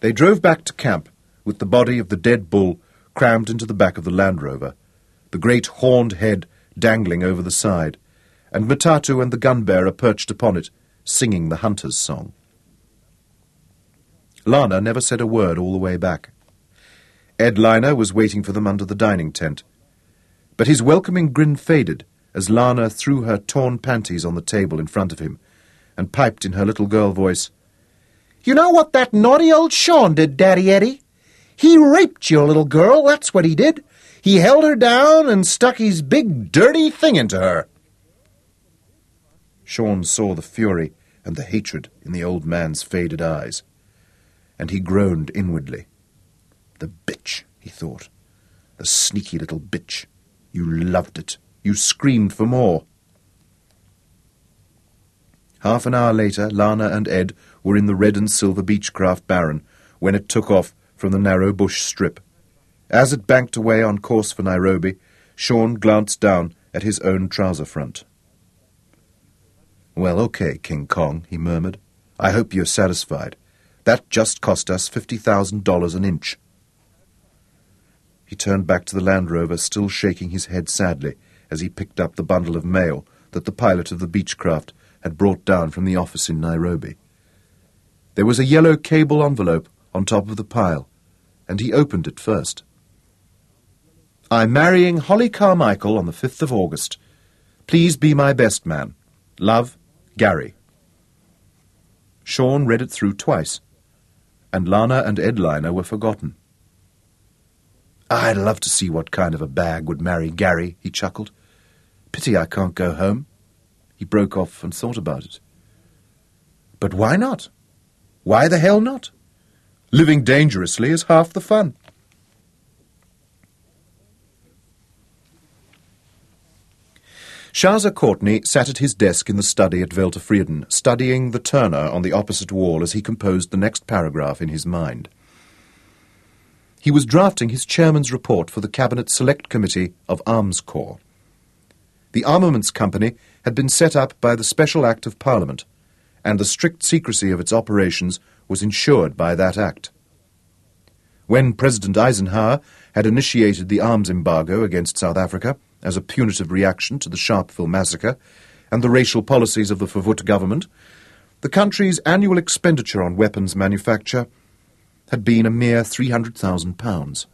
They drove back to camp with the body of the dead bull crammed into the back of the Land Rover, the great horned head dangling over the side, and Matatu and the gun-bearer perched upon it, singing the hunter's song. Lana never said a word all the way back. Ed Liner was waiting for them under the dining tent, but his welcoming grin faded as Lana threw her torn panties on the table in front of him and piped in her little girl voice, "You know what that naughty old Sean did, Daddy Eddie? He raped your little girl, that's what he did. He held her down and stuck his big dirty thing into her." Sean saw the fury and the hatred in the old man's faded eyes, and he groaned inwardly. "The bitch," he thought. "The sneaky little bitch. You loved it. You screamed for more." Half an hour later, Lana and Ed were in the red and silver Beechcraft Baron when it took off from the narrow bush strip. As it banked away on course for Nairobi, Sean glanced down at his own trouser front. "Well, okay, King Kong," he murmured. "I hope you're satisfied. That just cost us $50,000 an inch." He turned back to the Land Rover, still shaking his head sadly, as he picked up the bundle of mail that the pilot of the Beechcraft had brought down from the office in Nairobi. There was a yellow cable envelope on top of the pile, and he opened it first. "I'm marrying Holly Carmichael on the 5th of August. Please be my best man. Love, Gary." Sean read it through twice, and Lana and Ed Liner were forgotten. "I'd love to see what kind of a bag would marry Gary," he chuckled. "Pity I can't go home." He broke off and thought about it. But why not? Why the hell not? Living dangerously is half the fun. Shaza Courtney sat at his desk in the study at Welter Frieden, studying the Turner on the opposite wall as he composed the next paragraph in his mind. He was drafting his chairman's report for the Cabinet Select Committee of Arms Corps. The Armaments Company had been set up by the Special Act of Parliament, and the strict secrecy of its operations was ensured by that act. When President Eisenhower had initiated the arms embargo against South Africa as a punitive reaction to the Sharpeville massacre and the racial policies of the Verwoerd government, the country's annual expenditure on weapons manufacture had been a mere £300,000.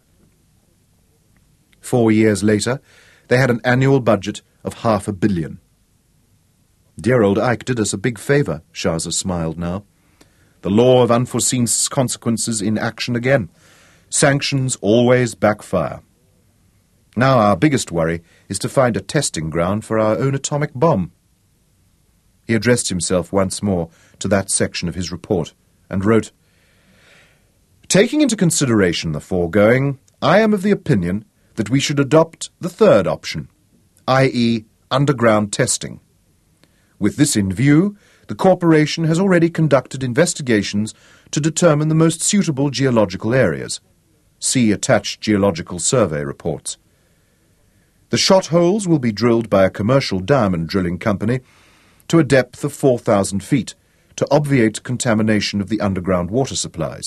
4 years later, they had an annual budget of $500 million. Dear old Ike did us a big favour, Shaza smiled now. The law of unforeseen consequences in action again. Sanctions always backfire. Now our biggest worry is to find a testing ground for our own atomic bomb. He addressed himself once more to that section of his report and wrote, "Taking into consideration the foregoing, I am of the opinion that we should adopt the third option, i.e. underground testing. With this in view, the corporation has already conducted investigations to determine the most suitable geological areas. See attached geological survey reports. The shot holes will be drilled by a commercial diamond drilling company to a depth of 4,000 feet to obviate contamination of the underground water supplies."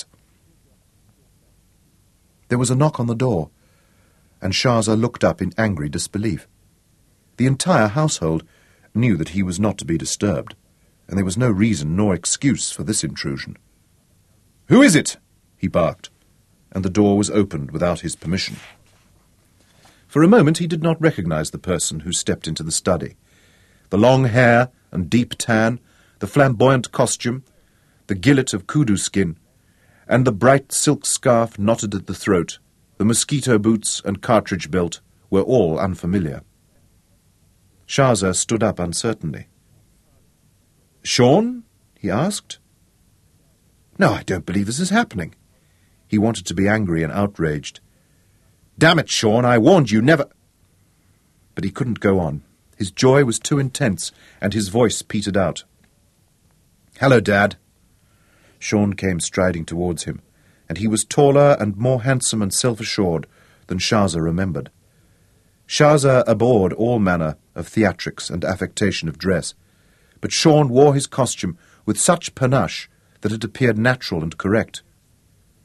There was a knock on the door, and Shaza looked up in angry disbelief. The entire household knew that he was not to be disturbed, and there was no reason nor excuse for this intrusion. "Who is it?" he barked, and the door was opened without his permission. For a moment he did not recognize the person who stepped into the study. The long hair and deep tan, the flamboyant costume, the gillet of kudu skin, and the bright silk scarf knotted at the throat, the mosquito boots and cartridge belt were all unfamiliar. Shaza stood up uncertainly. "Sean?" he asked. "No, I don't believe this is happening." He wanted to be angry and outraged. "Damn it, Sean, I warned you never—" But he couldn't go on. His joy was too intense, and his voice petered out. "Hello, Dad." Sean came striding towards him, and he was taller and more handsome and self-assured than Shaza remembered. Shaza abhorred all manner of theatrics and affectation of dress, but Sean wore his costume with such panache that it appeared natural and correct.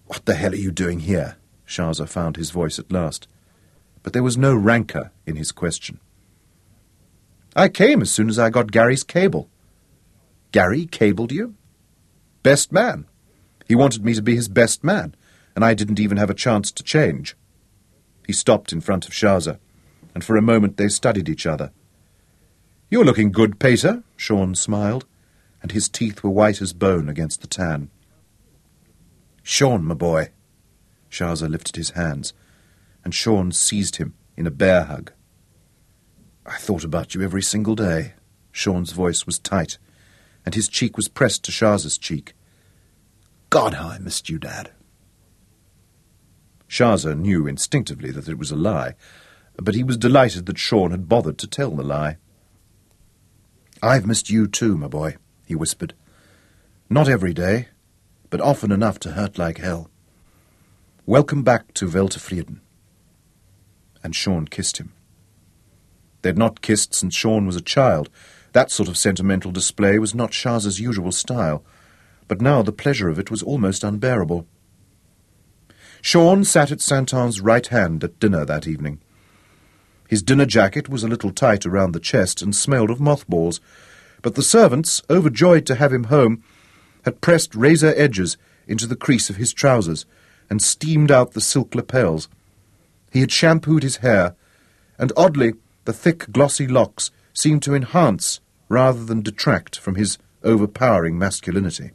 "What the hell are you doing here?" Shaza found his voice at last. But there was no rancour in his question. "I came as soon as I got Gary's cable." "Gary cabled you?" "Best man. He wanted me to be his best man, and I didn't even have a chance to change." He stopped in front of Shaza, and for a moment they studied each other. "You're looking good, Pater," Sean smiled, and his teeth were white as bone against the tan. "Sean, my boy." Shaza lifted his hands, and Sean seized him in a bear hug. "I thought about you every single day." Sean's voice was tight, and his cheek was pressed to Shaza's cheek. "God, how I missed you, Dad." Shaza knew instinctively that it was a lie, but he was delighted that Sean had bothered to tell the lie. "I've missed you too, my boy," he whispered. "Not every day, but often enough to hurt like hell. Welcome back to Weltefrieden." And Sean kissed him. They'd not kissed since Sean was a child. That sort of sentimental display was not Shaza's usual style, but now the pleasure of it was almost unbearable. Sean sat at Sainton's right hand at dinner that evening. His dinner jacket was a little tight around the chest and smelled of mothballs, but the servants, overjoyed to have him home, had pressed razor edges into the crease of his trousers and steamed out the silk lapels. He had shampooed his hair, and oddly the thick glossy locks seemed to enhance rather than detract from his overpowering masculinity.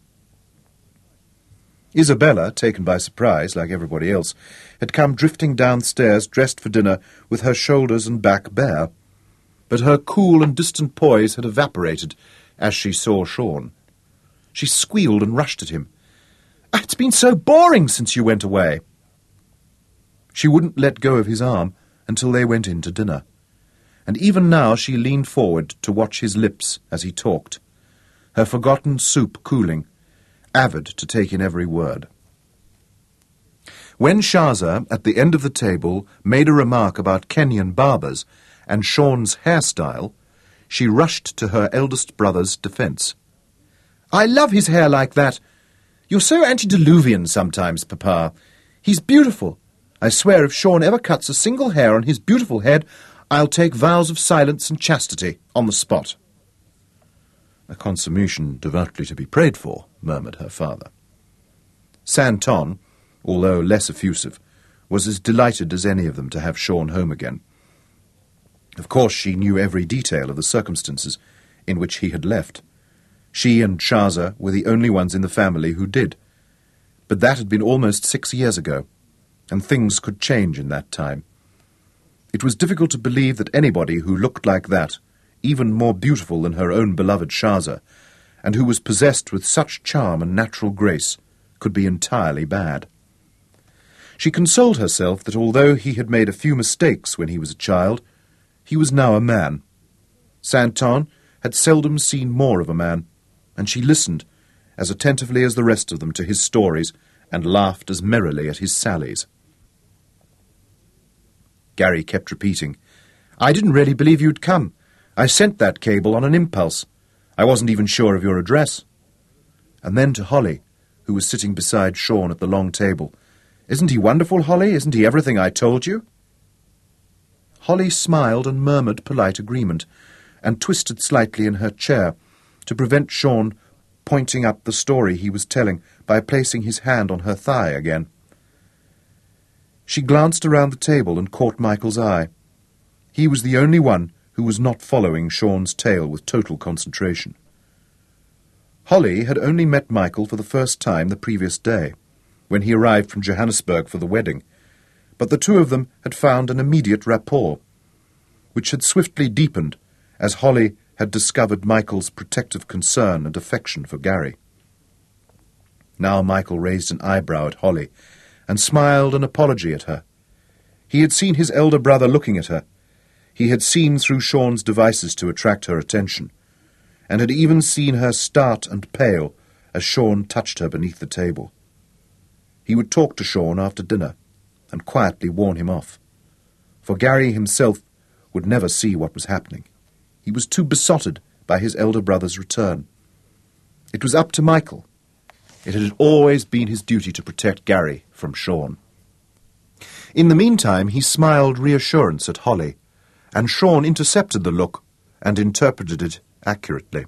Isabella, taken by surprise, like everybody else, had come drifting downstairs dressed for dinner with her shoulders and back bare. But her cool and distant poise had evaporated as she saw Sean. She squealed and rushed at him. "It's been so boring since you went away." She wouldn't let go of his arm until they went in to dinner, and even now she leaned forward to watch his lips as he talked, her forgotten soup cooling, avid to take in every word. When Shaza, at the end of the table, made a remark about Kenyan barbers and Sean's hairstyle, she rushed to her eldest brother's defence. "I love his hair like that. You're so antediluvian sometimes, Papa. He's beautiful. I swear if Sean ever cuts a single hair on his beautiful head, I'll take vows of silence and chastity on the spot." "A consummation devoutly to be prayed for," murmured her father. Sainton, although less effusive, was as delighted as any of them to have Sean home again. Of course she knew every detail of the circumstances in which he had left. She and Shaza were the only ones in the family who did. But that had been almost 6 years ago, and things could change in that time. It was difficult to believe that anybody who looked like that, even more beautiful than her own beloved Shaza, and who was possessed with such charm and natural grace, could be entirely bad. She consoled herself that although he had made a few mistakes when he was a child, he was now a man. Sainton had seldom seen more of a man, and she listened as attentively as the rest of them to his stories and laughed as merrily at his sallies. Gary kept repeating, "I didn't really believe you'd come. I sent that cable on an impulse. I wasn't even sure of your address." And then to Holly, who was sitting beside Sean at the long table, "Isn't he wonderful, Holly? Isn't he everything I told you?" Holly smiled and murmured polite agreement, and twisted slightly in her chair to prevent Sean pointing up the story he was telling by placing his hand on her thigh again. She glanced around the table and caught Michael's eye. He was the only one who was not following Sean's tale with total concentration. Holly had only met Michael for the first time the previous day, when he arrived from Johannesburg for the wedding, but the two of them had found an immediate rapport, which had swiftly deepened as Holly had discovered Michael's protective concern and affection for Gary. Now Michael raised an eyebrow at Holly and smiled an apology at her. He had seen his elder brother looking at her. He had seen through Sean's devices to attract her attention, and had even seen her start and pale as Sean touched her beneath the table. He would talk to Sean after dinner and quietly warn him off, for Gary himself would never see what was happening. He was too besotted by his elder brother's return. It was up to Michael. It had always been his duty to protect Gary from Sean. In the meantime, he smiled reassurance at Holly, and Sean intercepted the look and interpreted it accurately.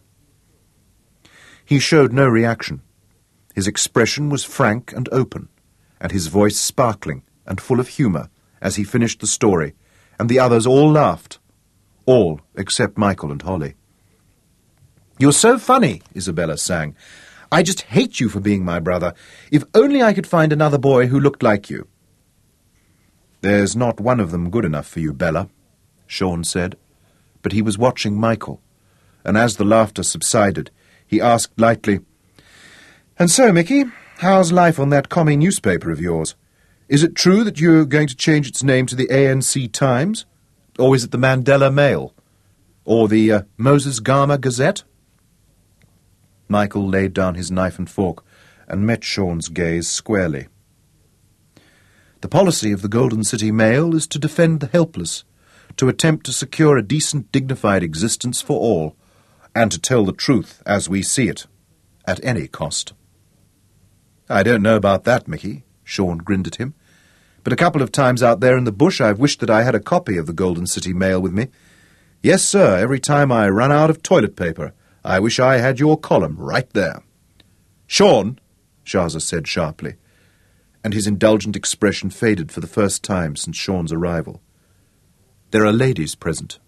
He showed no reaction. His expression was frank and open, and his voice sparkling and full of humour as he finished the story, and the others all laughed. All except Michael and Holly. "You're so funny," Isabella sang. "I just hate you for being my brother. If only I could find another boy who looked like you." "There's not one of them good enough for you, Bella," Sean said. But he was watching Michael, and as the laughter subsided, he asked lightly, "And so, Mickey, how's life on that commie newspaper of yours? Is it true that you're going to change its name to the ANC Times? Or is it the Mandela Mail? Or the Moses Gama Gazette?" Michael laid down his knife and fork and met Sean's gaze squarely. "The policy of the Golden City Mail is to defend the helpless, to attempt to secure a decent, dignified existence for all, and to tell the truth as we see it, at any cost." "I don't know about that, Mickey," Sean grinned at him. "But a couple of times out there in the bush I've wished that I had a copy of the Golden City Mail with me. Yes, sir, every time I run out of toilet paper, I wish I had your column right there." "Sean," Shaza said sharply, and his indulgent expression faded for the first time since Sean's arrival. "There are ladies present."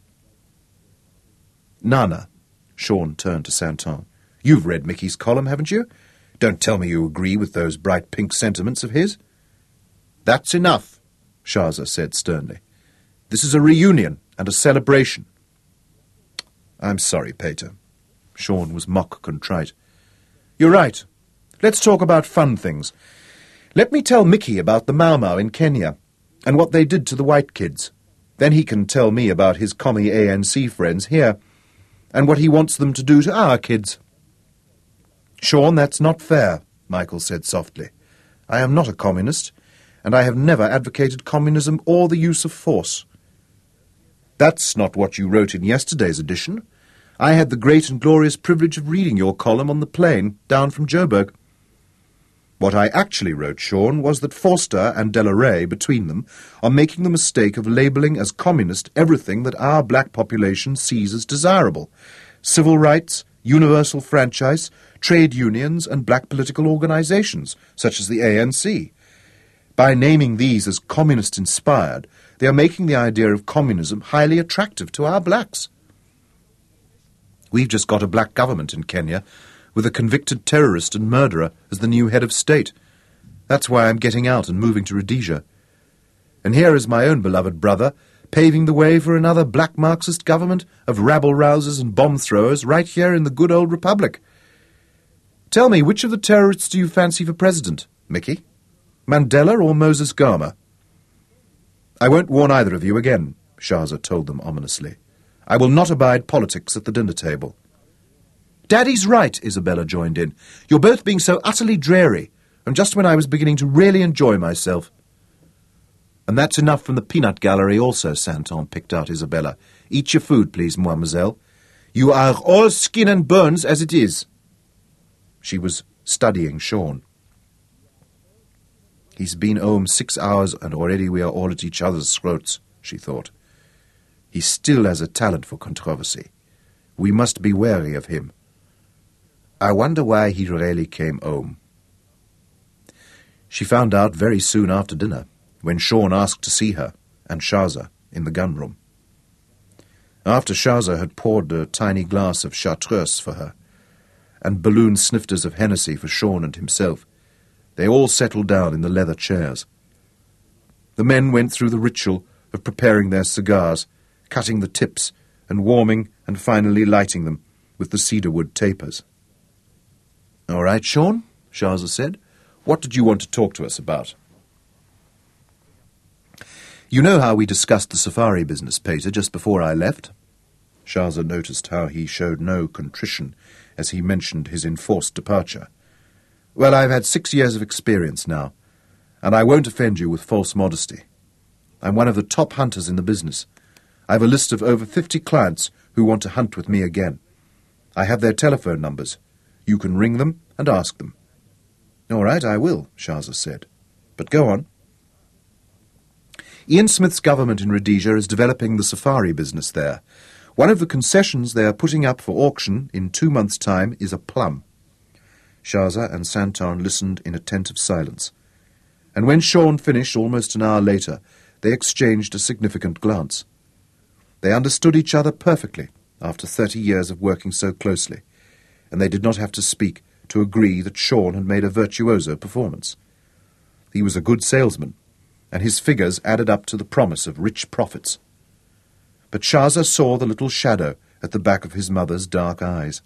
"Nana," Sean turned to Santon, "you've read Mickey's column, haven't you? Don't tell me you agree with those bright pink sentiments of his." "That's enough," Shaza said sternly. "This is a reunion and a celebration." "I'm sorry, Pater." Sean was mock contrite. "You're right. Let's talk about fun things. Let me tell Mickey about the Mau Mau in Kenya, and what they did to the white kids. Then he can tell me about his commie ANC friends here, and what he wants them to do to our kids." "Sean, that's not fair," Michael said softly. "I am not a communist, and I have never advocated communism or the use of force." "That's not what you wrote in yesterday's edition. I had the great and glorious privilege of reading your column on the plane down from Joburg." "What I actually wrote, Sean, was that Forster and De La Rey, between them, are making the mistake of labelling as communist everything that our black population sees as desirable: civil rights, universal franchise, trade unions, and black political organizations, such as the ANC. By naming these as communist-inspired, they are making the idea of communism highly attractive to our blacks. We've just got a black government in Kenya, with a convicted terrorist and murderer as the new head of state. That's why I'm getting out and moving to Rhodesia. And here is my own beloved brother, paving the way for another black Marxist government of rabble-rousers and bomb-throwers right here in the good old Republic. Tell me, which of the terrorists do you fancy for president, Mickey? Mandela or Moses Gama?" "I won't warn either of you again," Shaza told them ominously. "I will not abide politics at the dinner table." "Daddy's right," Isabella joined in. "You're both being so utterly dreary, and just when I was beginning to really enjoy myself." "And that's enough from the peanut gallery also," Santon picked out Isabella. "Eat your food, please, mademoiselle. You are all skin and bones as it is." She was studying Sean. "He's been home 6 hours, and already we are all at each other's throats," she thought. "He still has a talent for controversy. We must be wary of him. I wonder why he really came home." She found out very soon after dinner, when Sean asked to see her and Shaza in the gun room. After Shaza had poured a tiny glass of chartreuse for her, and balloon snifters of Hennessy for Sean and himself, they all settled down in the leather chairs. The men went through the ritual of preparing their cigars, cutting the tips, and warming and finally lighting them with the cedarwood tapers. "All right, Sean," Shaza said. "What did you want to talk to us about?" "You know how we discussed the safari business, Pater, just before I left?" Shaza noticed how he showed no contrition as he mentioned his enforced departure. "Well, I've had 6 years of experience now, and I won't offend you with false modesty. I'm one of the top hunters in the business. I've a list of over 50 clients who want to hunt with me again. I have their telephone numbers. You can ring them and ask them." "All right, I will," Shahza said. "But go on." Ian Smith's government in Rhodesia is developing the safari business there. One of the concessions they are putting up for auction in 2 months' time is a plum. Shahza and Santon listened in attentive silence, and when Sean finished almost an hour later, they exchanged a significant glance. They understood each other perfectly after 30 years of working so closely, and they did not have to speak to agree that Sean had made a virtuoso performance. He was a good salesman, and his figures added up to the promise of rich profits. But Shahza saw the little shadow at the back of his mother's dark eyes.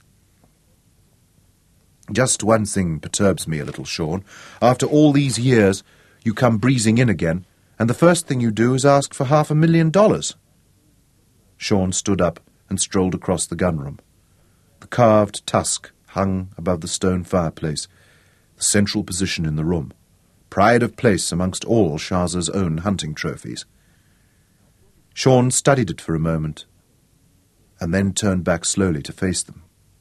"Just one thing perturbs me a little, Sean. After all these years, you come breezing in again, and the first thing you do is ask for $500,000. Sean stood up and strolled across the gunroom. The carved tusk hung above the stone fireplace, the central position in the room, pride of place amongst all Shahza's own hunting trophies. Sean studied it for a moment, and then turned back slowly to face them.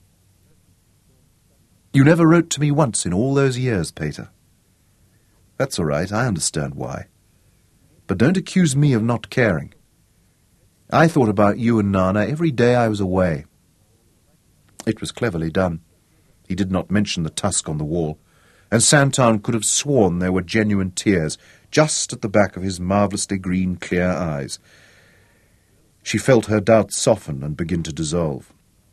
"You never wrote to me once in all those years, Pater." "That's all right, I understand why. But don't accuse me of not caring. I thought about you and Nana every day I was away." It was cleverly done. He did not mention the tusk on the wall, and Santon could have sworn there were genuine tears just at the back of his marvellously green, clear eyes. She felt her doubts soften and begin to dissolve.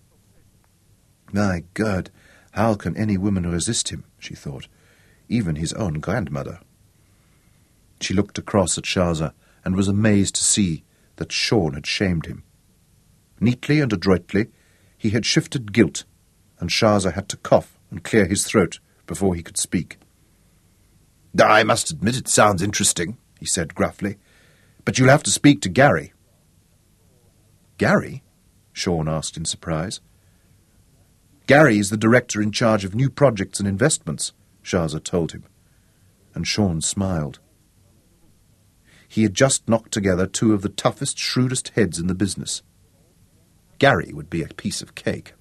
"My God, how can any woman resist him?" she thought. "Even his own grandmother." She looked across at Shahza and was amazed to see that Sean had shamed him. Neatly and adroitly, he had shifted guilt, and Shahza had to cough and clear his throat before he could speak. "I must admit it sounds interesting," he said gruffly, "but you'll have to speak to Gary." "Gary?" Sean asked in surprise. "Gary is the director in charge of new projects and investments," Shahza told him, and Sean smiled. He had just knocked together 2 of the toughest, shrewdest heads in the business. Gary would be a piece of cake.